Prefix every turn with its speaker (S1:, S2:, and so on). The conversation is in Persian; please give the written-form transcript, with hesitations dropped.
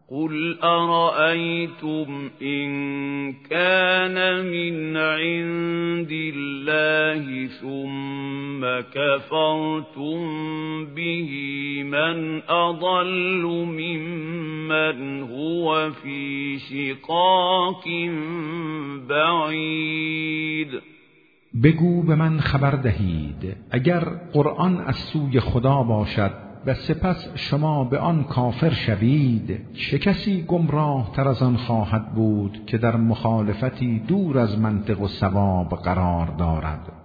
S1: قل أرأيتم إن كان من عند الله ثم كفرتم به من أضل ممن هو في شقاق بعید.
S2: بگو به من خبر دهید اگر قرآن از سوی خدا باشد و سپس شما به آن کافر شوید، چه کسی گمراه تر از آن خواهد بود که در مخالفتی دور از منطق و صواب قرار دارد؟